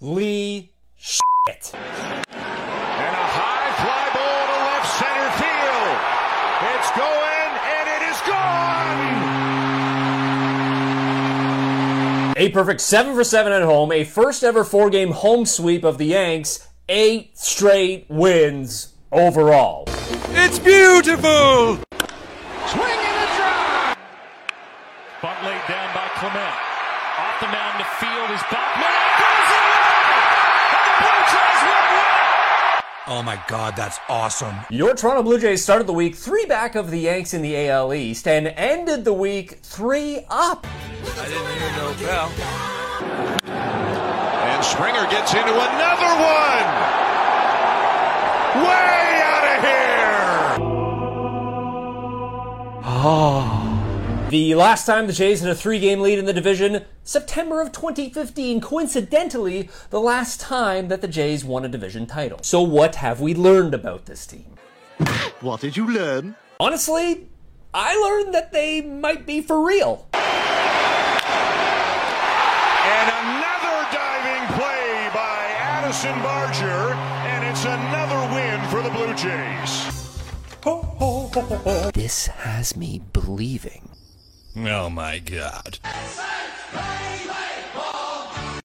shit. And a high fly ball to left center field. It's going, and it is gone! A perfect 7 for 7 at home, a first ever 4-game home sweep of the Yanks, 8 straight wins overall. It's beautiful! Swing and a drive! Bunt laid down by Clement. Off the mound to field is Bachman. Oh my God, that's awesome. Your Toronto Blue Jays started the week 3 back of the Yanks in the AL East and ended the week 3 up. I didn't hear no bell. And Springer gets into another one! Way out of here! Oh. The last time the Jays had a 3-game lead in the division, September of 2015, coincidentally, the last time that the Jays won a division title. So what have we learned about this team? What did you learn? Honestly, I learned that they might be for real. And another diving play by Addison Barger, and it's another win for the Blue Jays. This has me believing. Oh my God.